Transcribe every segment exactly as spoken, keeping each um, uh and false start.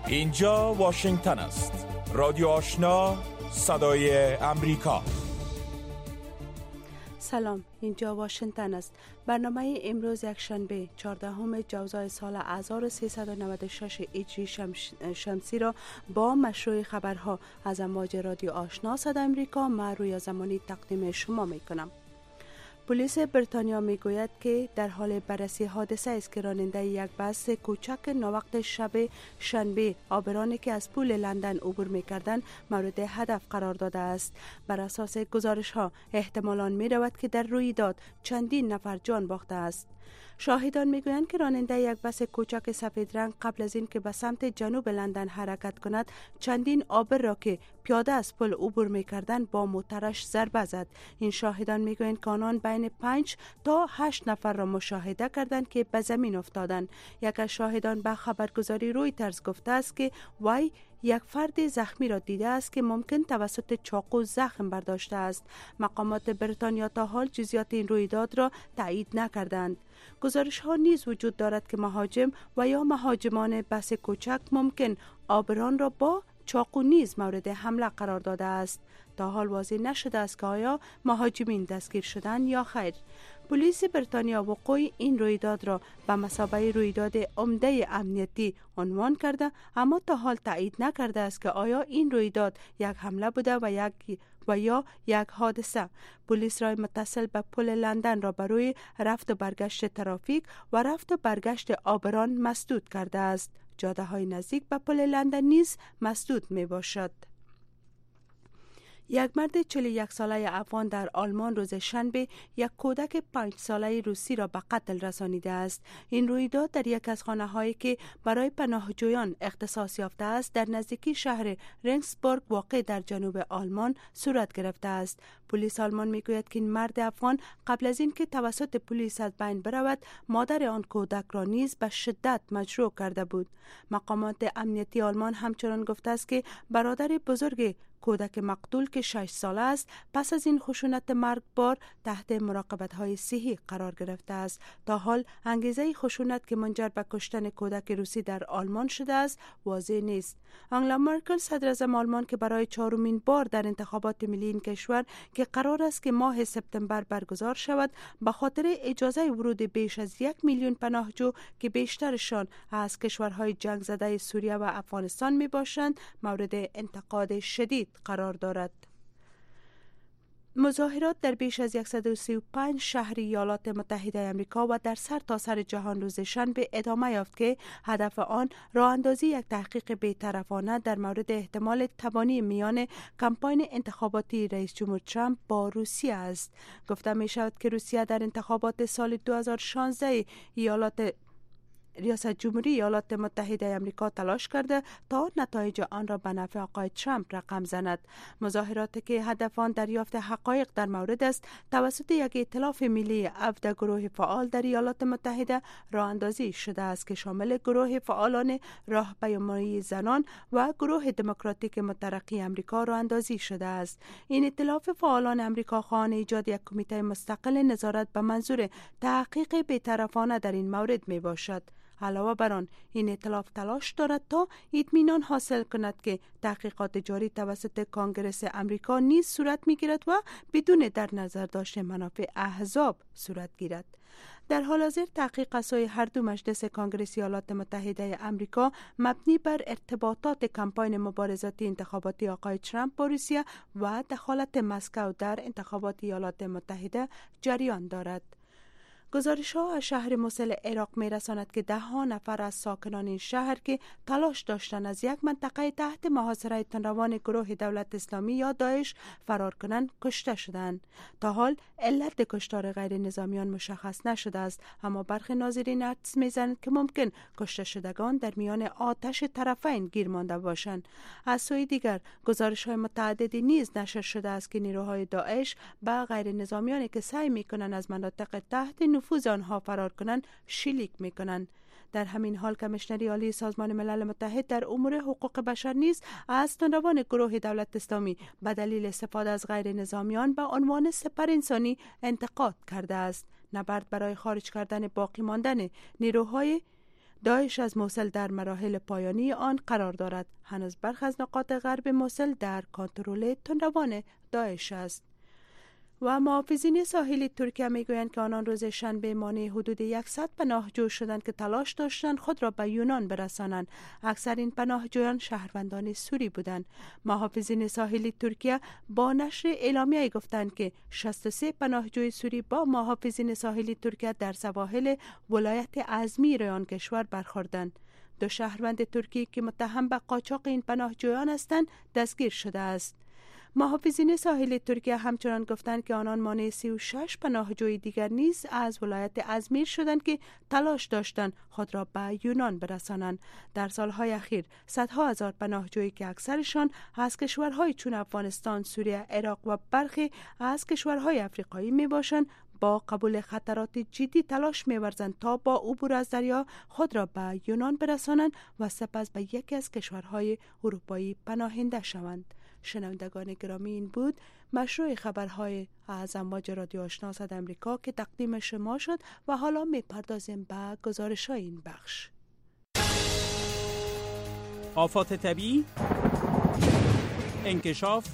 اینجا واشنگتن است. رادیو آشنا، صدای امریکا. سلام، اینجا واشنگتن است. برنامه امروز یکشنبه چهاردهم جوزای سال هزار و سیصد و نود و شش هجری شمسی را با مشروع خبرها از امواج رادیو آشنا صدای امریکا من رویا زمانی تقدیم شما می کنم. پلیس بریتانیا می گوید که در حال بررسی حادثه است که راننده یک بس کوچک ناوقت شب شنبه آبرانی که از پل لندن عبور می کردند مورد هدف قرار داده است. بر اساس گزارش ها احتمالاً می رود که در رویداد چندین نفر جان باخته است. شاهدان می گویند که راننده یک بس کوچک سفید رنگ قبل از این که به سمت جنوب لندن حرکت کند چندین آبر را که پیاده از پل عبور می کردند با موترش ضربه زد. این شاهدان می گویند که آنان بین پنج تا هشت نفر را مشاهده کردند که به زمین افتادند. یک از شاهدان به خبرگزاری رویترز گفته است که وی یک فرد زخمی را دیده است که ممکن توسط چاقو زخم برداشته است. مقامات بریتانیا تا حال جزئیات این رویداد را تایید نکردند. گزارش ها نیز وجود دارد که مهاجم و یا مهاجمان بس کوچک ممکن آبران را با چاقو نیز مورد حمله قرار داده است. تا حال واضح نشده است که آیا مهاجمین دستگیر شدند یا خیر. پلیس بریتانیا وقوع این رویداد را به مثابه رویداد عمده امنیتی عنوان کرده، اما تا حال تایید نکرده است که آیا این رویداد یک حمله بوده و یک و یا یک حادثه. پلیس راه متصل به پل لندن را برای رفت و برگشت ترافیک و رفت و برگشت آبران مسدود کرده است. جاده های نزدیک به پل لندن نیز مسدود می باشد. یک مرد چهل و یک ساله افغان در آلمان روز شنبه یک کودک پنج ساله روسی را به قتل رسانیده است. این رویداد در یک از خانه هایی که برای پناهجویان اختصاص یافته است در نزدیکی شهر رنگسبورگ واقع در جنوب آلمان صورت گرفته است. پلیس آلمان میگوید که این مرد افغان قبل از اینکه توسط پلیس از بین برود مادر آن کودک را نیز به شدت مجروح کرده بود. مقامات امنیتی آلمان همچنان گفته است که برادر بزرگ کودک مقتول که شش ساله است پس از این خشونت مرگبار تحت مراقبت های صحی قرار گرفته است. تا حال انگیزه خشونت که منجر به کشتن کودک روسی در آلمان شده است واضح نیست. آنگلا مرکل صدر اعظم آلمان که برای چهارمین بار در انتخابات ملی این کشور که قرار است که ماه سپتامبر برگزار شود به خاطر اجازه ورود بیش از یک میلیون پناهجو که بیشترشان از کشورهای جنگ زده سوریه و افغانستان می باشند مورد انتقاد شدید قرار دارد. مظاهرات در بیش از صد و سی و پنج شهر ایالات متحده آمریکا و در سر تا سر جهان روز شنبه ادامه یافت که هدف آن راه اندازی یک تحقیق بی‌طرفانه در مورد احتمال تبانی میان کمپاین انتخاباتی رئیس جمهور ترامپ با روسیه است. گفته می شود که روسیه در انتخابات سال دو هزار و شانزده ایالات ریاست جمهوری ایالات متحده آمریکا تلاش کرده تا نتایج آن را به نفع آقای ترامپ رقم زند. مظاهراتی که هدف آن دریافت حقایق در مورد است توسط یک ائتلاف ملی هفده گروه فعال در ایالات متحده راه اندازی شده است که شامل گروه فعالان راهپیمایی زنان و گروه دموکراتیک مترقی آمریکا راه اندازی شده است. این ائتلاف فعالان آمریکا خواهان ایجاد یک کمیته مستقل نظارت به منظور تحقیق بی‌طرفانه در این مورد می باشد. علاوه بر آن این ائتلاف تلاش دارد تا اطمینان حاصل کند که تحقیقات جاری توسط کانگرس امریکا نیز صورت می‌گیرد و بدون در نظر داشتن منافع احزاب صورت گیرد. در حال حاضر تحقیق از سوی هر دو مجلس کانگرس ایالات متحده امریکا مبنی بر ارتباطات کمپاین مبارزاتی انتخاباتی آقای ترامپ با روسیه و دخالت مسکو در انتخابات ایالات متحده جریان دارد. گزارش ها از شهر موسل عراق می رساند که ده ها نفر از ساکنان این شهر که تلاش داشتند از یک منطقه تحت محاصره تندروان گروه دولت اسلامی یا داعش فرار کنند کشته شدند. تا حال علت کشتار غیر نظامیان مشخص نشده است، اما برخی ناظرین حدس می زنند که ممکن کشته شدگان در میان آتش طرفین گیر مانده باشند. از سوی دیگر گزارش های متعددی نیز نشر شده است که نیروهای داعش به غیر نظامیانی که سعی می کنند از مناطق تحت نفوذ آنها فرار کنند شلیک می کنند. در همین حال کمیشنری عالی سازمان ملل متحد در امور حقوق بشر نیز از تندروان گروه دولت اسلامی به دلیل استفاده از غیر نظامیان به عنوان سپر انسانی انتقاد کرده است. نبرد برای خارج کردن باقی ماندن نیروهای داعش از موصل در مراحل پایانی آن قرار دارد. هنوز برخی از نقاط غرب موصل در کنترل تندروان داعش است. و محافظین ساحلی ترکیه میگویند که آنان روز شنبه مانع حدود صد پناهجو شدند که تلاش داشتند خود را به یونان برسانند. اکثر این پناهجویان شهروندان سوری بودند. محافظین ساحلی ترکیه با نشر اعلامیه گفتند که شصت و سه پناهجوی سوری با محافظین ساحلی ترکیه در سواحل ولایت ازمیر آن کشور برخوردند. دو شهروند ترکی که متهم به قاچاق این پناهجویان هستند دستگیر شده است. محافظین ساحل ترکیه همچنان گفتند که آنان مانع سی و شش پناهجوی دیگر نیز از ولایت ازمیر شدند که تلاش داشتند خود را به یونان برسانند. در سالهای اخیر صدها هزار پناهجویی که اکثرشان از کشورهای چون افغانستان، سوریه، عراق و برخی از کشورهای افریقایی می باشند با قبول خطرات جدی تلاش می‌ورزند تا با عبور از دریا خود را به یونان برسانند و سپس به یکی از کشورهای اروپایی پناهنده شوند. شنوندگان گرامی، این بود مشروع خبرهای از امواج رادیو آشنا صدای امریکا که تقدیم شما شد و حالا می‌پردازیم به گزارش‌های این بخش. آفات طبیعی، انکشاف،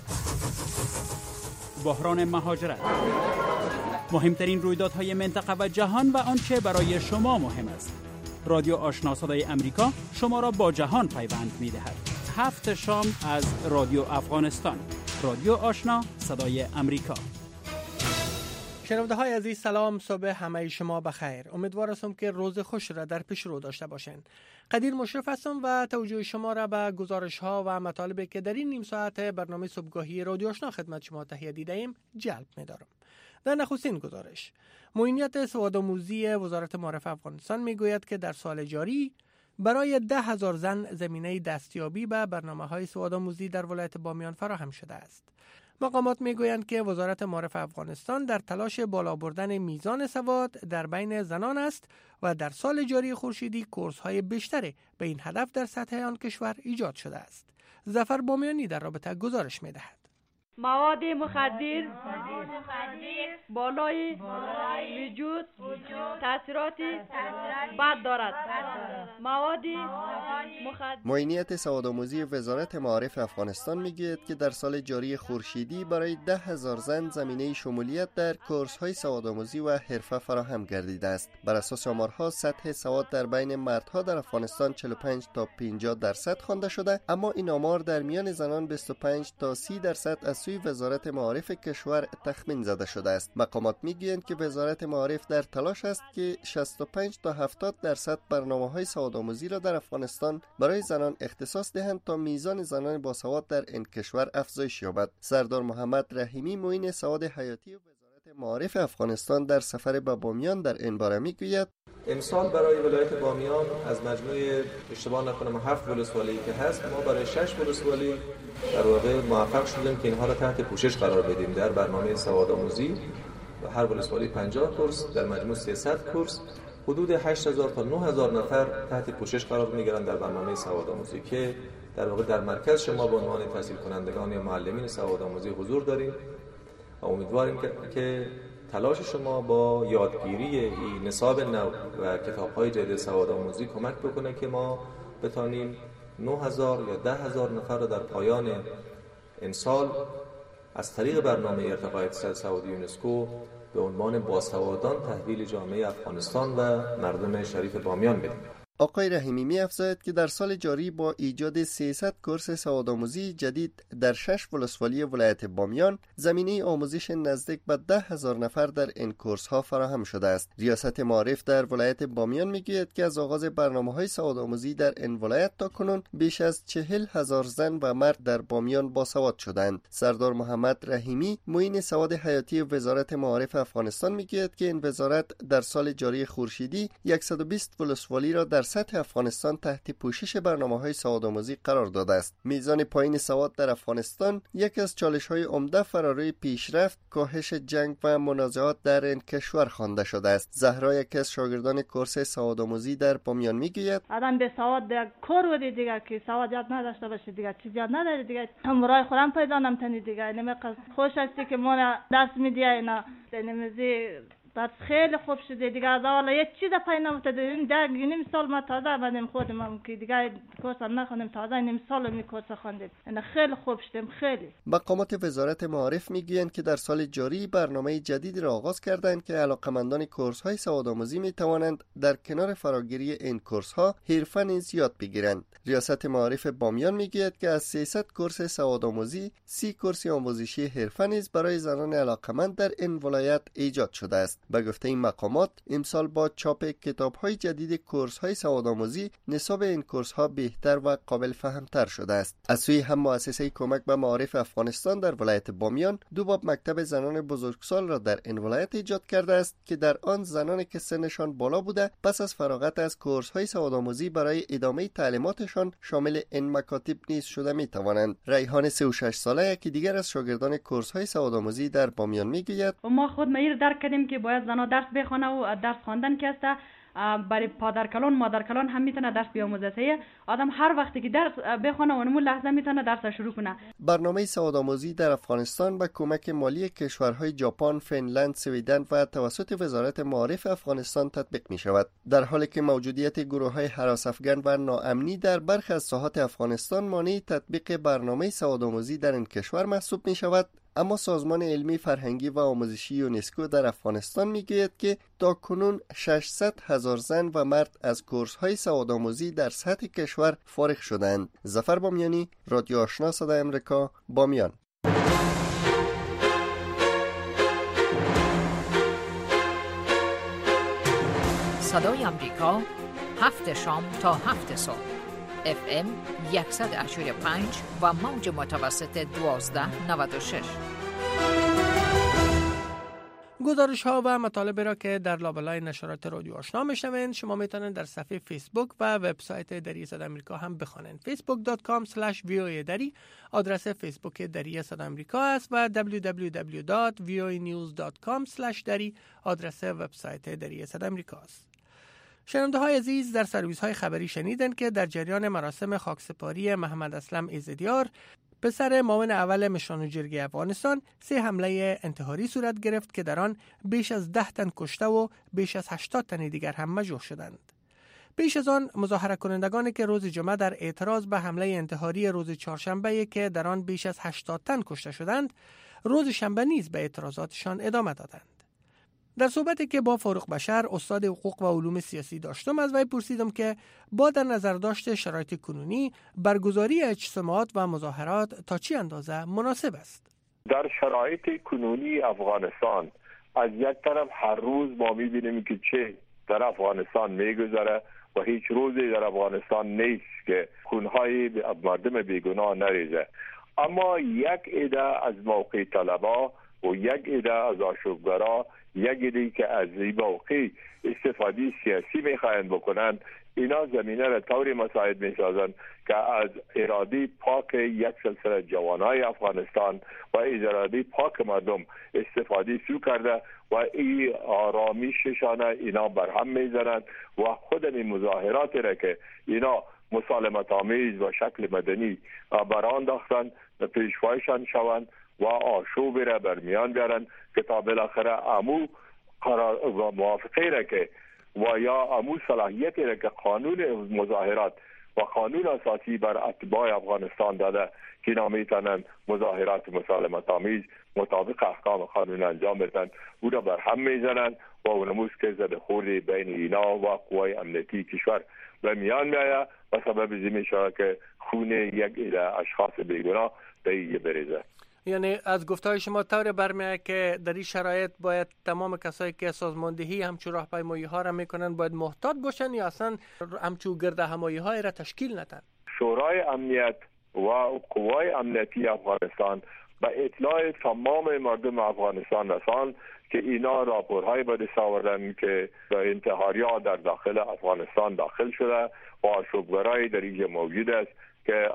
بحران مهاجرت، مهمترین رویدادهای منطقه و جهان و آنچه برای شما مهم است. رادیو آشنا صدای امریکا شما را با جهان پیوند می‌دهد. هفت شام از رادیو افغانستان. رادیو آشنا صدای امریکا. شنونده های عزیز، سلام، صبح همه شما بخیر. امیدوار هستم که روز خوش را در پیش رو داشته باشین. قدیر مشرف هستم و توجه شما را به گزارش ها و مطالبی که در این نیم ساعت برنامه صبحگاهی رادیو آشنا خدمت شما تهیه دیده ایم جلب می‌دارم. در نخستین گزارش، معینیت سوادآموزی وزارت معارف افغانستان میگوید که در سال جاری برای ده هزار زن زمینه دستیابی به برنامه‌های سوادآموزی در ولایت بامیان فراهم شده است. مقامات میگویند که وزارت معارف افغانستان در تلاش بالا بردن میزان سواد در بین زنان است و در سال جاری خورشیدی کورس‌های بیشتری به این هدف در سطح آن کشور ایجاد شده است. ظفر بامیانی در رابطه گزارش می‌دهد. مواد مخدر بالای وجود تاثیرات بد دارد. مواد مخدر. معینیت سوادآموزی وزارت معارف افغانستان میگوید که در سال جاری خورشیدی برای ده هزار زن زمینه شمولیت در کورس‌های سوادآموزی و حرفه فراهم گردیده است. بر اساس آمارها سطح سواد در بین مردها در افغانستان چهل و پنج تا پنجاه درصد خوانده شده، اما این آمار در میان زنان بیست و پنج تا سی درصد از سوی وزارت معارف کشور تخمین زده شده است. مقامات میگویند که وزارت معارف در تلاش است که شصت و پنج تا هفتاد درصد برنامه‌های سوادآموزی را در افغانستان برای زنان اختصاص دهند تا میزان زنان باسواد در این کشور افزایش یابد. سردار محمد رحیمی، معین سواد حیاتی وزارت معارف افغانستان، در سفر به بامیان در این باره میگوید: امسال برای ولایت بامیان از مجموعه اشتباه نکنم هفت ولسوالی که هست، ما برای شش ولسوالی در واقع موفق شدیم که اینها را تحت پوشش قرار بدیم در برنامه سوادآموزی و هر ولسوالی پنجاه کورس، در مجموع سیصد کورس، حدود هشت هزار تا نه هزار نفر تحت پوشش قرار می‌گیرند در برنامه سوادآموزی که در واقع در مرکز شما به عنوان تحصیل کنندگان یا معلمین سوادآموزی حضور داریم و امیدواریم که, که تلاش شما با یادگیری این نصاب نو و کتاب‌های جدید سوادآموزی کمک بکنه که ما بتانیم نه هزار یا ده هزار نفر را در پایان این سال از طریق برنامه ارتقای اقتصاد سواد یونسکو به عنوان باسوادان تحویل جامعه افغانستان و مردم شریف بامیان بدیم. آقای رحیمی می‌افزاید که در سال جاری با ایجاد سیصد کورس سوادآموزی جدید در شش ولسوالی ولایت بامیان زمینه آموزش نزدیک به ده هزار نفر در این کورس‌ها فراهم شده است. ریاست معارف در ولایت بامیان میگوید که از آغاز برنامه‌های سوادآموزی در این ولایت تا کنون بیش از چهل هزار زن و مرد در بامیان باسواد شدند. سردار محمد رحیمی، معین سواد حیاتی وزارت معارف افغانستان میگوید که این وزارت در سال جاری خورشیدی صد و بیست ولسوالی را در سطح افغانستان تحت پوشش برنامه‌های سوادآموزی قرار داده است. میزان پایین سواد در افغانستان یکی از چالش‌های عمده فراری پیشرفت، کاهش جنگ و منازعات در این کشور خوانده شده است. زهرا، یکی از شاگردان کورس سوادآموزی در بامیان میگوید: آدم به سواد کار ودی دیگه که سواد یاد نداشته باشه دیگه چیز یاد نداره دیگه همراه خودم پیدا نمی‌تونی دیگه. نمی‌قص خوش هستی که ما دست میدی اینا نمی‌زی بعد خیلی خوب شده دیگه. از اول یک چیز پای نمی‌افتاد. در نیم سال ما تازه آمدیم خودم که دیگه کورس هم نخوندیم، تازه نیم سال می کورس خواندیم. یعنی خیلی خوب شدیم خیلی. مقامات وزارت معارف میگویند که در سال جاری برنامه جدیدی را آغاز کردند که علاقمندان کورس‌های سوادآموزی می‌توانند در کنار فراگیری این کورس‌ها حرفه نیز یاد بگیرند. ریاست معارف بامیان میگوید که از سیصد کورس سوادآموزی سی کورس آموزشی حرفه نیز برای زنان علاقمند در این ولایت ایجاد شده است. به گفته این مقامات امسال با چاپ کتاب‌های جدید کورس‌های سوادآموزی نصاب این کورس‌ها بهتر و قابل فهم‌تر شده است. از سوی هم مؤسسه کمک به معارف افغانستان در ولایت بامیان دو باب مکتب زنان بزرگسال را در این ولایت ایجاد کرده است که در آن زنانی که سنشان بالا بوده پس از فراغت از کورس‌های سوادآموزی برای ادامه تعلیماتشان شامل این مکاتب نیز شده می‌توانند. ریحان سی و شش ساله یکی دیگر از شاگردان کورس‌های سوادآموزی در بامیان می‌گوید ما خود میر درک کردیم که باید زنها درس بخونه و درس خواندن که است برای پدر کلان مادر کلان هم میتونه درس بیاموزه. آدم هر وقتی که درس بخونه و نمون لحظه میتونه درس شروع کنه. برنامه سوادآموزی در افغانستان با کمک مالی کشورهای ژاپن، فنلند، سویدن و توسط وزارت معارف افغانستان تطبیق می شود. در حالی که موجودیت گروه‌های هراس افکن و ناامنی در برخی از ساحات افغانستان مانع تطبیق برنامه سوادآموزی در این کشور محسوب می شود، اما سازمان علمی فرهنگی و آموزشی یونسکو در افغانستان میگوید که تاکنون ششصد هزار زن و مرد از کورس‌های سوادآموزی در سطح کشور فارغ شدند. ظفر بامیانی، رادیو آشنا صدای امریکا، بامیان. صدای امریکا، هفت شام تا هفت صبح، اف ام صد و هشتاد و پنج و موج متوسط دوازده نود و شش. گزارش ها و مطالب را که در لابلای نشرات رادیو آشنا میشنوید شما میتونید در صفحه فیسبوک و وبسایت دری صدای امریکا هم بخوانید. فیسبوک دات کام اسلش وی او ای دری آدرس فیسبوک دری صدای امریکا است و دبلیو دبلیو دبلیو دات وی او ای نیوز دات کام اسلش دری آدرس وبسایت دری صدای امریکا است. شنونده های عزیز، در سرویس های خبری شنیدن که در جریان مراسم خاکسپاری محمد اسلم ایزدیار پسر معاون اول مشران جرگه افغانستان سه حمله انتحاری صورت گرفت که در آن بیش از ده تن کشته و بیش از هشتاد تن دیگر هم مجروح شدند. پیش از آن مظاهره کنندگانی که روز جمعه در اعتراض به حمله انتحاری روز چهارشنبه که در آن بیش از هشتاد تن کشته شدند، روز شنبه نیز به اعتراضاتشان ادامه دادند. در صحبتی که با فاروق بشر استاد حقوق و علوم سیاسی داشتم از وی پرسیدم که با در نظر داشت شرایط کنونی برگزاری اجتماعات و مظاهرات تا چه اندازه مناسب است؟ در شرایط کنونی افغانستان از یک طرف هر روز ما می‌بینیم که چه در افغانستان می‌گذره و هیچ روزی در افغانستان نیست که خونهای مردم بیگناه نریزه، اما یک عده از موقع طلبا و یک عده از آشوبگرا، یک عده که از این موقع استفاده سیاسی میخواهند بکنند، اینا زمینه را طوری مساعد میسازند که از اراده پاک یک سلسله جوانای افغانستان و اراده پاک مردم استفاده سو کرده و این آرامششان اینا برهم میزنند و خود این مظاهرات را که اینا مسالمت آمیز و شکل مدنی بران داختند پیشوایشان شوند و آشوب را برمیان بیارند که تا بالاخره امو قرار موافقه را که و یا امو صلاحیتی را که قانون مظاهرات و قانون اساسی بر اتباع افغانستان داده که اینا میتونن مظاهرات مسالمت آمیز مطابق احکام قانون انجام بدن، او را برهم میزنند و اونموز که زده خوردی بین اینا و قوای امنیتی کشور به میان میآید و سبب زی میشه که خون یک عده اشخاص بیگناه به این بریزه. یعنی از گفته‌های شما طور برمیاد که در این شرایط باید تمام کسایی که سازماندهی همچون راهپیمایی ها را میکنن باید محتاط باشن یا اصلا همچون گرد همایی های را تشکیل ندن؟ شورای امنیت و قوای امنیتی افغانستان به اطلاع تمام مردم افغانستان رساند که اینا راپورهای به دست آوردن که انتحاری‌ها در داخل افغانستان داخل شده و آشوبگرایی در اینجا موجود است که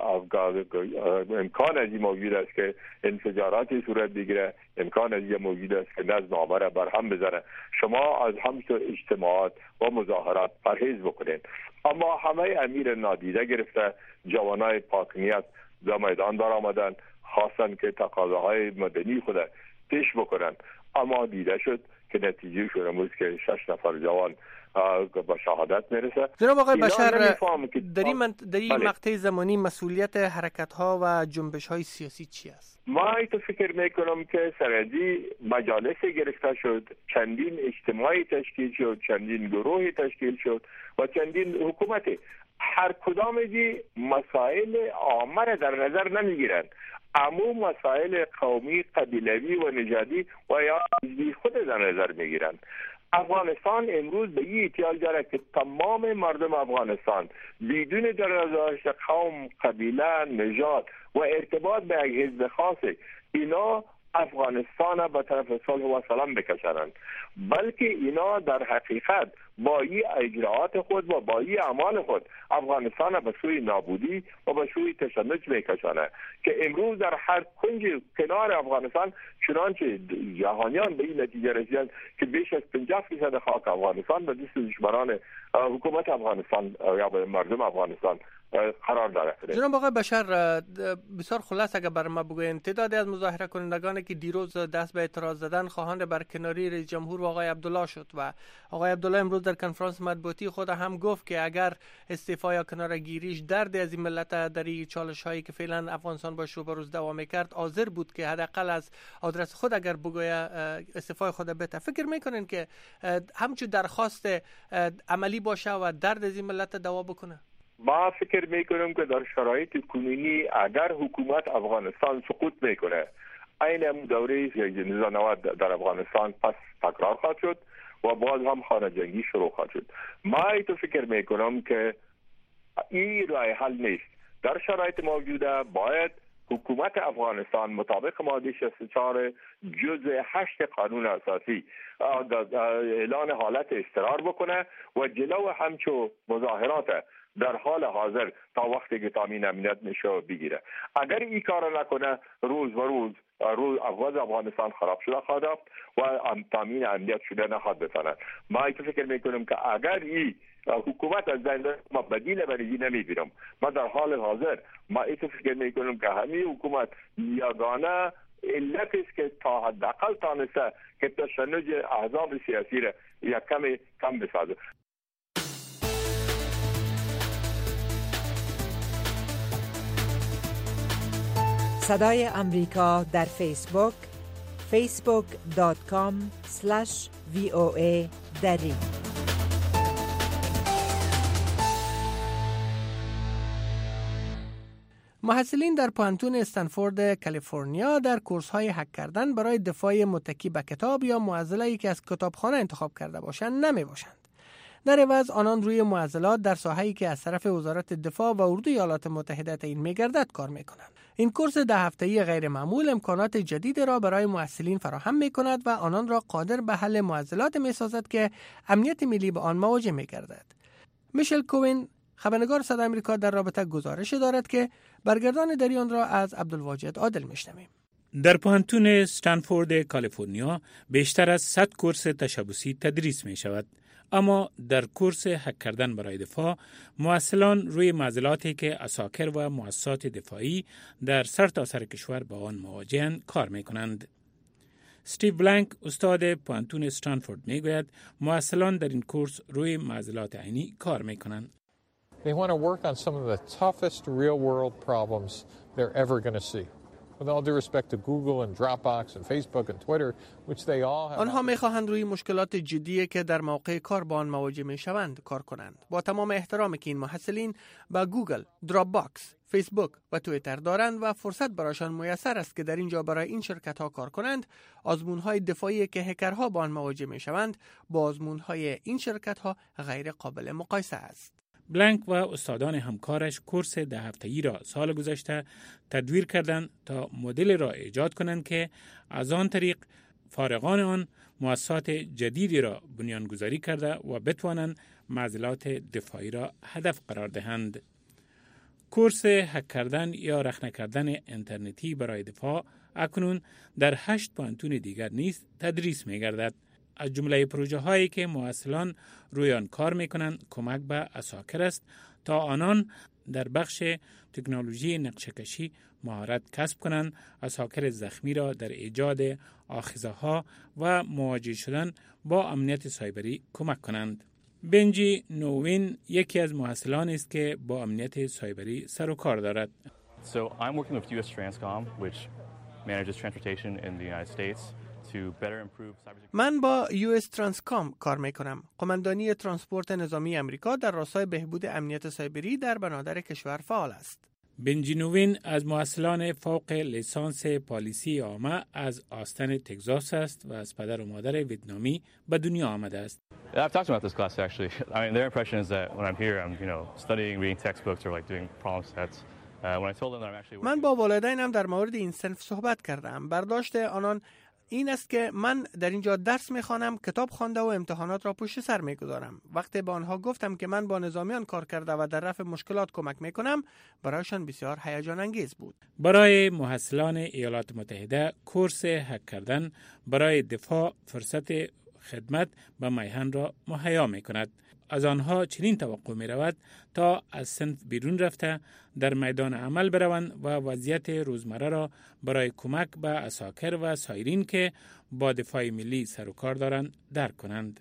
امکان از این موجود است که انفجاراتی صورت بگیره، امکان از این موجود است که نظم عامه را برهم بزنه. شما از همچون اجتماعات و مظاهرات پرهیز بکنید. اما همه امیر نادیده گرفته جوانای پاکنیت در میدان بر آمدن، خواستن که تقاضاهای مدنی خود پیش بکنن، اما دیده شد که نتیجه شده امروز که شش نفر جوان با شهادت میرسه. جناب آقای بشر، در این من... در این مقطع زمانی مسئولیت حرکت ها و جنبش های سیاسی چی است؟ ما ایتو فکر میکنم که سرازی مجالس گرفته شد، چندین اجتماعی تشکیل شد، چندین گروهی تشکیل شد و چندین حکومتی. هر کدام دی مسائل عامه در نظر نمیگیرند، اما مسائل قومی، قبیلوی و نژادی و یا حزبی خود در نظر میگیرند. افغانستان امروز به این احتیاج داره که تمام مردم افغانستان بدون در نظر قوم، قبیله، نژاد و ارتباط به یک حزب خاصی اینا افغانستان به طرف صلح و سلام بکشانند، بلکه اینا در حقیقت با این اجراعات خود و با این اعمال خود افغانستان به سوی نابودی و به سوی تشنج میکشانه که امروز در هر کنج کنار افغانستان چنانچه جهانیان به این نتیجه رسیدند که بیش از پنجاه فیصد خاک افغانستان به دست دشمنان حکومت افغانستان یا به مردم افغانستان قرار داره. جناب آقای بشر، بسیار خلاص اگر بر ما بگوین، تعدادی از مظاهره کنندگانی که دیروز دست به اعتراض زدن خواهان برکناری رئیس جمهور و آقای عبدالله شد و آقای عبدالله امروز در کنفرانس مطبوعاتی خود هم گفت که اگر استعفا یا کنارگیریش درد از این ملت در این چالش هایی که فعلا افغانستان باش رو به روز دوام میکرد حاضر بود که حداقل از آدرس خود اگر بگوید استعفای خود بده. فکر میکنین که همچون درخواست عملی باشه و درد از این ملت دوا بکنه؟ ما فکر میکنم که در شرایط کنونی اگر حکومت افغانستان سقوط میکنه، این هم دوره نوزده در افغانستان پس تکرار خواهد شد و باز هم خانه جنگی شروع خواهد شد. ما ایتو فکر میکنم که این راه حل نیست. در شرایط موجوده باید حکومت افغانستان مطابق ماده شصت و چهار جزء هشت قانون اساسی اعلان حالت اضطرار بکنه و جلو همچو مظاهرات در حال حاضر تا وقتی که تامین امنیت میشه بگیره. اگر این کار نکنه روز و روز روز افغان افغانستان خراب شده خواهد و تامین امنیت شده نخواهد بتاند. ما ایتو فکر میکنم که اگر این حکومت از دنده ما بدیل برای نمیبینم، ما در حال حاضر ما ایتو فکر میکنم که همین حکومت یگانه علت است که تا حداقل تانسته که تشنج احزاب سیاسی را یک کمی کم بسازه. صدای امریکا در فیسبوک فیسبوک دات کام اسلش وی او ای دری. محصلین در پانتون استنفورد کالیفرنیا در کورس‌های هک کردن برای دفاع متکی به کتاب یا معضله‌ای که از کتابخانه انتخاب کرده باشند نمی باشند. در عوض آنان روی معضلات در ساحه‌ای که از طرف وزارت دفاع و اردوی ایالات متحده تعیین می‌گردد کار می‌کنند. این کورس ده هفته‌ای غیر معمول امکانات جدیدی را برای محصلین فراهم می‌کند و آنان را قادر به حل معضلات می‌سازد که امنیت ملی به آن مواجه می‌گردد. میشل کوین خبرنگار صدای آمریکا در رابطه گزارش دارد که برگردان در آن را از عبدالواجد عادل می‌شنویم. در پانتون استنفورد کالیفرنیا بیشتر از صد کورس تشبوسی تدریس می‌شود. اما در کورس هک کردن برای دفاع، محصلان روی معضلاتی که عساکر و مؤسسات دفاعی در سرتاسر کشور با آن مواجه‌اند کار می‌کنند. استیو بلانک استاد پانتون استنفورد میگوید محصلان در این کورس روی معضلات عینی کار می‌کنند. They want to work on some of the toughest real-world problems they're ever going to see. With all due respect to Google and Dropbox and Facebook and Twitter, which they all have. آنها می‌خواهند روی مشکلات جدی که در موقع کار با آن مواجه می‌شوند کار کنند. با تمام احترامی که این محصلین با گوگل، دراپ باکس، فیسبوک و توییتر دارند و فرصت برایشان میسر است که در اینجا برای این شرکت‌ها کار کنند، آزمون‌های دفاعی که هکرها با آن مواجه می‌شوند با آزمون‌های این شرکت‌ها غیر قابل مقایسه است. بلانک و استادان همکارش کورس ده هفته‌ای را سال گذشته تدویر کردند تا مدل را ایجاد کنند که از آن طریق فارغان آن مؤسسات جدیدی را بنیانگذاری کرده و بتوانند معضلات دفاعی را هدف قرار دهند. کورس هک کردن یا رخنه کردن اینترنتی برای دفاع اکنون در هشت پانتون دیگر نیز تدریس می‌گردد. از جمله پروژه هایی که محصلان روی آن کار میکنند کمک به عساکر است تا آنان در بخش تکنولوژی نقشه‌کشی مهارت کسب کنند، اساکر زخمی را در ایجاد آخذه‌ها و مواجه شدن با امنیت سایبری کمک کنند. بنجی نووین یکی از محصلان است که با امنیت سایبری سر و کار دارد. So I'm working with U S Transcom, which manages transportation in the United States to better improve cybersecurity. من با یو اس ترانسکام کار میکنم. قماندانی ترانسپورت نظامی امریکا در راستای بهبود امنیت سایبری در بنادر کشور فعال است. بنجی نووین از محصلان فوق لیسانس پالیسی عامه از آستن تگزاس است و از پدر و مادر ویتنامی به دنیا آمده است. I've talked about this class actually. I mean, their impression is that when I'm here, I'm, you know, studying, reading textbooks or like doing problem sets. Uh, when I told them that I'm actually من با والدینم در مورد این صنف صحبت کردم. برداشت آنان این است که من در اینجا درس میخوانم، کتاب خوانده و امتحانات را پشت سر میگذارم. وقتی به آنها گفتم که من با نظامیان کار کرده و در رفع مشکلات کمک میکنم، برایشان بسیار هیجان انگیز بود. برای محصلان ایالات متحده کورس هک کردن برای دفاع فرصت خدمت به میهن را مهیا میکند. از آنها چنین توقع می رود تا از صنف بیرون رفته در میدان عمل بروند و وضعیت روزمره را برای کمک به اساکر و سایرین که با دفاع ملی سر و کار دارند درک کنند.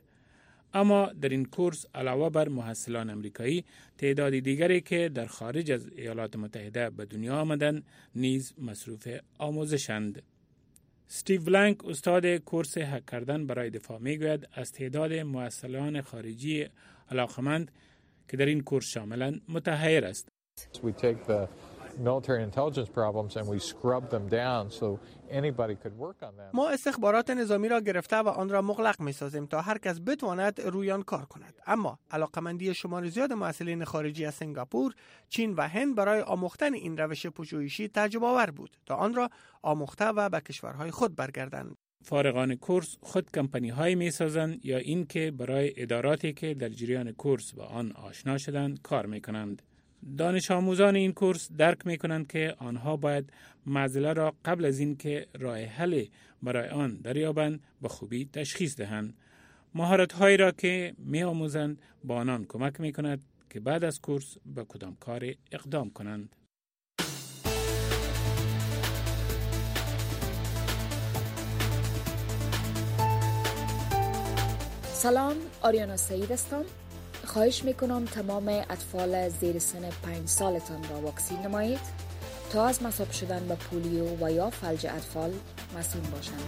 اما در این کورس علاوه بر محصلان امریکایی، تعدادی دیگری که در خارج از ایالات متحده به دنیا آمدند نیز مصروف آموزشند. استیو بلانک استاد کورس هک کردن برای دفاع میگوید از تعداد محصلان خارجی علاقمند که در این کورس شاملند متحیر است. We take the military intelligence problems and we scrub them down so anybody could work on them. ما استخبارات نظامی را گرفته و آن را مغلق می‌سازیم تا هر کس بتواند روی آن کار کند. اما علاقمندی شمار زیاد محصلین خارجی از سنگاپور، چین و هند برای آموختن این روش پژوهشی تعجب آور بود تا آن را آموخته و به کشورهای خود برگردند. فارغان کورس خود کمپانی های می سازند یا این که برای اداراتی که در جریان کورس با آن آشنا شدند کار می کنند. دانش آموزان این کورس درک می کنند که آنها باید معضله را قبل از این که راه حل برای آن دریابند به خوبی تشخیص دهند. مهارت هایی را که می آموزند با آنان کمک می کند که بعد از کورس به کدام کار اقدام کنند. سلام، آریانا سعید هستم. خواهش میکنم تمام اطفال زیر سن پنج سالتان را واکسین نمایید تا از مصاب شدن به پولیو و یا فلج اطفال مسئول باشند.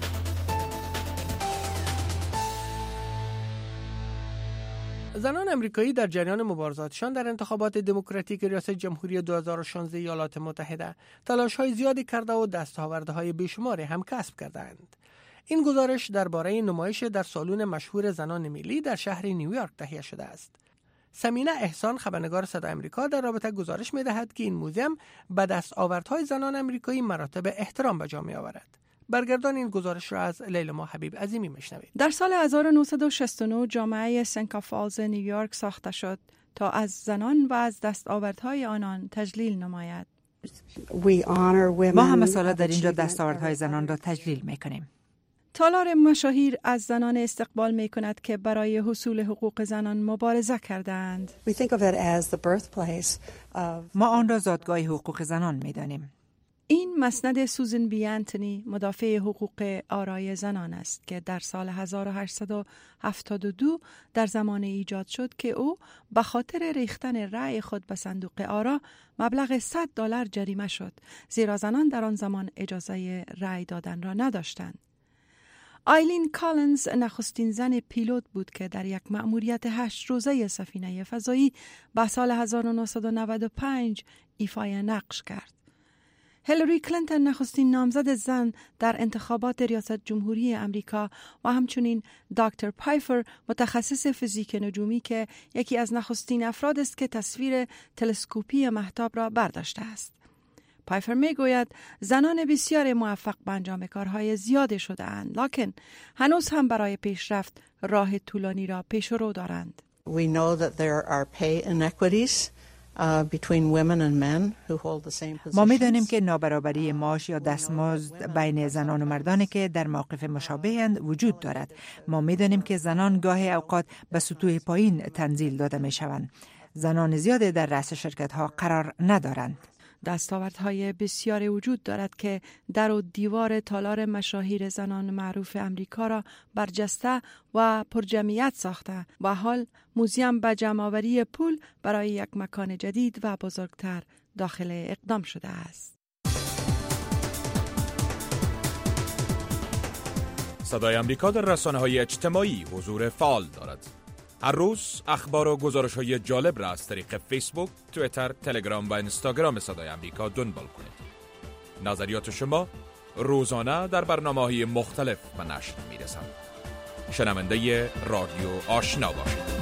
زنان امریکایی در جریان مبارزاتشان در انتخابات دموکراتیک ریاست جمهوری دو هزار و شانزده ایالات متحده تلاش‌های زیادی کرده و دستاوردهای بیشماری هم کسب کردند. این گزارش درباره نمایش در سالن مشهور زنان ملی در شهر نیویورک تهیه شده است. سمینه احسان، خبرنگار صدای آمریکا، در رابطه گزارش می‌دهد که این موزیم به دستاوردهای زنان امریکایی مراتب احترام به جا می‌آورد. برگردان این گزارش را از لیلما حبیب عظیمی میشنوید. در سال هزار و نهصد و شصت و نه جامعه سنکا فالز نیویورک ساخته شد تا از زنان و از دستاوردهای آنان تجلیل نماید. ما همه ساله در اینجا دستاوردهای زنان را تجلیل می‌کنیم. تالار مشاهیر از زنان استقبال می کند که برای حصول حقوق زنان مبارزه کردند. ما آن را زادگاه حقوق زنان می دانیم. این مسند سوزن بی انتونی، مدافع حقوق آرای زنان است که در سال هزار و هشتصد و هفتاد و دو در زمان ایجاد شد که او به خاطر ریختن رأی خود به صندوق آرا مبلغ صد دلار جریمه شد، زیرا زنان در آن زمان اجازه رأی دادن را نداشتند. آیلین کالنز نخستین زن پیلوت بود که در یک مأموریت هشت روزه سفینه فضایی به سال هزار و نهصد و نود و پنج ایفای نقش کرد. هیلاری کلینتون نخستین نامزد زن در انتخابات ریاست جمهوری امریکا و همچنین دکتر پایفر، متخصص فیزیک نجومی که یکی از نخستین افراد است که تصویر تلسکوپی مهتاب را برداشته است. پایفر می گوید زنان بسیار موفق به انجام کارهای زیاده شده اند، لکن هنوز هم برای پیشرفت راه طولانی را پیش رو دارند. We know that there are pay inequities uh, between women and men who hold the same positions. ما می دانیم که نابرابری معاش یا دستمزد بین زنان و مردانی که در موقف مشابه‌اند وجود دارد. ما می دانیم که زنان گاهی اوقات به سطوح پایین تنزیل داده می شوند. زنان زیادی در رأس شرکت ها قرار ندارند. دستاوردهای بسیاری وجود دارد که در و دیوار تالار مشاهیر زنان معروف امریکا را برجسته و پرجمعیت ساخته و حال موزیم به جمع‌آوری پول برای یک مکان جدید و بزرگتر داخل اقدام شده است. صدای امریکا در رسانه‌های اجتماعی حضور فعال دارد. هر روز اخبار و گزارش‌های جالب را از طریق فیسبوک، توییتر، تلگرام و اینستاگرام صدای امریکا دنبال کنید. نظریات شما روزانه در برنامه‌های مختلف به نشر می‌رسند. شنونده رادیو آشنا باشید.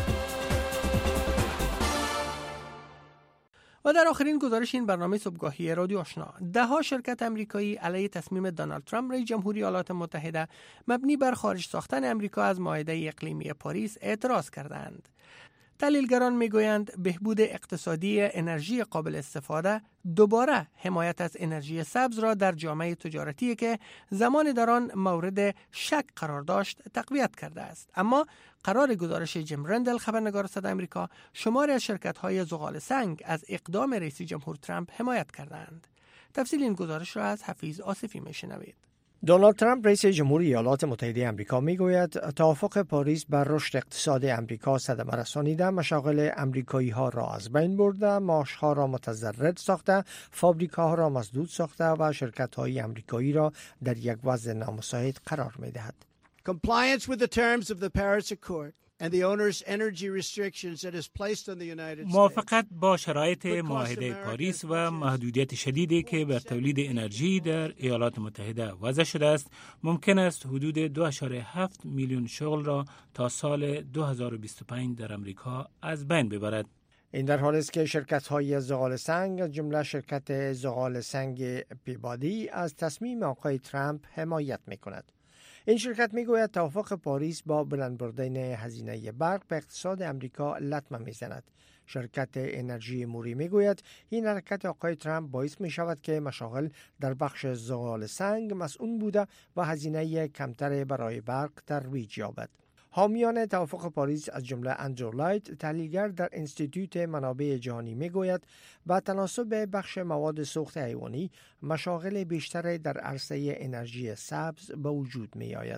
و در آخرین گزارش این برنامه صبحگاهی رادیو آشنا، ده ها شرکت امریکایی علیه تصمیم دونالد ترامپ رئیس جمهوری ایالات متحده مبنی بر خارج ساختن امریکا از معاهده اقلیمی پاریس اعتراض کردند. تحلیلگران میگویند بهبود اقتصادی انرژی قابل استفاده دوباره حمایت از انرژی سبز را در جامعه تجارتی که زمان در آن مورد شک قرار داشت تقویت کرده است. اما قرار گزارش جیم رندل، خبرنگار صدای آمریکا، شماری از شرکت‌های زغال سنگ از اقدام رئیس جمهور ترامپ حمایت کردند. تفصیل این گزارش را از حفیظ آصفی میشنوید. دونالد ترامپ رئیس جمهوری ایالات متحده آمریکا میگوید توافق پاریس بر رشد اقتصاد آمریکا صدمه رسانیده، مشاغل آمریکایی ها را از بین برده، معاش ها را متضرر ساخته، فابریکاها را مسدود ساخته و شرکت های آمریکایی را در یک وضع نامساعد قرار میدهد. Compliance with the terms of the Paris Accord and the owner's energy restrictions that is placed on the United States. موافقت با شرایط معاهده پاریس و محدودیت شدیدی که بر تولید انرژی در ایالات متحده وضع شده است، ممکن است حدود دو ممیز هفت میلیون شغل را تا سال دو هزار و بیست و پنج در امریکا از بین ببرد. این در حالی است که شرکت‌های زغال سنگ، جمله شرکت زغال سنگ پیبادی، از تصمیم آقای ترامپ حمایت می‌کند. این شرکت میگوید توافق پاریس با بلند بردن هزینه برق به اقتصاد امریکا لطمه میزند. شرکت انرژی موری میگوید این حرکت آقای ترامپ باعث می شود که مشاغل در بخش زغال سنگ مسئول بوده و هزینه کمتر برای برق ترویج یابد. حامیان توافق پاریس از جمله اندرو لایت، تحلیلگر در انستیتوت منابع جهانی، میگوید با تناسب بخش مواد سوخت حیوانی، مشاغل بیشتر در عرصه انرژی سبز به وجود می آید.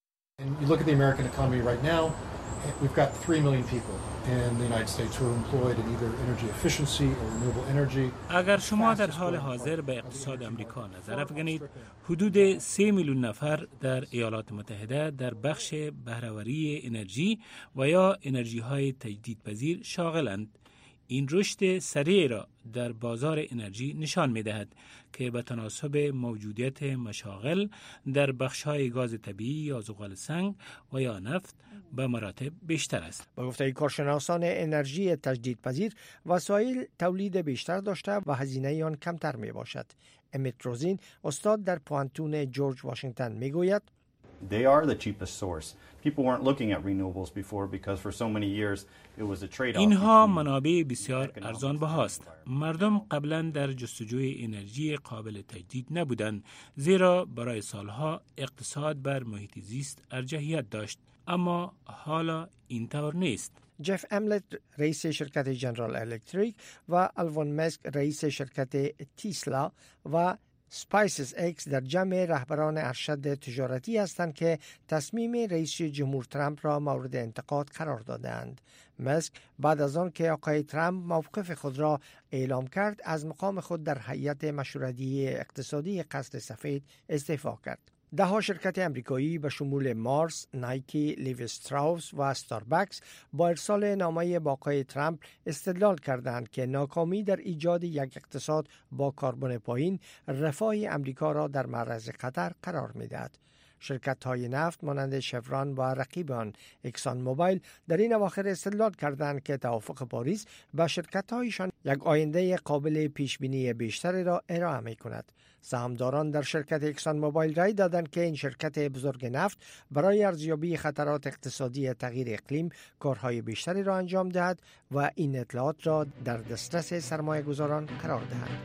You look at the American economy right now, we've got three million people in the United States who are employed in either energy efficiency or renewable energy. اگر شما در حال حاضر به اقتصاد امریکا نظر افکنید، حدود سه میلیون نفر در ایالات متحده در بخش بهره‌وری انرژی و یا انرژی های تجدیدپذیر شاغلند. این رشد سریع را در بازار انرژی نشان می دهد که به تناسب موجودیت مشاغل در بخش‌های گاز طبیعی یا زغال سنگ و یا نفت به مراتب بیشتر است. با گفته کارشناسان انرژی تجدیدپذیر، وسایل تولید بیشتر داشته و هزینه آن کمتر می باشد. امیت روزین، استاد در پوانتون جورج واشنگتن، می گوید They are the cheapest source. People weren't looking at renewables before because for so many years it was a trade-off. اینها منابع بسیار ارزان بهاست. مردم قبلا در جستجوی انرژی قابل تجدید نبودند، زیرا برای سالها اقتصاد بر محیط زیست ارجحیت داشت، اما حالا اینطور نیست. جف املت، رئیس شرکت جنرال الکتریک، و الوان مسک، رئیس شرکت تسلا و سپایسز ایکس در جمع رهبران ارشد تجارتی هستند که تصمیم رئیس جمهور ترامپ را مورد انتقاد قرار دادند. مسک بعد از آن که آقای ترامپ موقف خود را اعلام کرد، از مقام خود در هیئت مشورتی اقتصادی قصر سفید استعفا کرد. ده ها شرکت امریکایی به شمول مارس، نایکی، لیو استراوس و استاربکس با ارسال نامه با آقای ترامپ استدلال کردند که ناکامی در ایجاد یک اقتصاد با کربن پایین رفاه امریکا را در معرض خطر قرار می‌دهد. شرکت‌های نفت مانند شفران و رقیب آن اکسان موبایل در این اواخر استدلال کردند که توافق پاریس به شرکت‌هایشان یک آینده قابل پیشبینی بیشتری را ارائه می‌کند. سهامداران در شرکت اکسان موبایل رای دادند که این شرکت بزرگ نفت برای ارزیابی خطرات اقتصادی تغییر اقلیم کارهای بیشتری را انجام دهد و این اطلاعات را در دسترس سرمایه‌گذاران قرار دهد.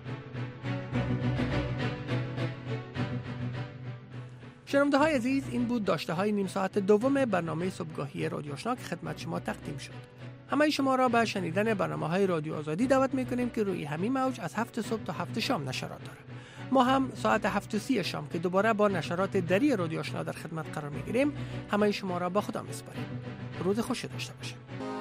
شنونده های عزیز، این بود داشته های نیم ساعت دوم برنامه صبحگاهی رادیو آشنا که خدمت شما تقدیم شد. همه شما را به شنیدن برنامه‌های رادیو آزادی دعوت می‌کنیم که روی همین موج از هفت صبح تا هفت شام نشرات داره. ما هم ساعت هفت و سی شام که دوباره با نشرات دری رادیو آشنا در خدمت قرار می‌گیریم. همه شما را با خدا می‌سپاریم. روز خوشی داشته باشید.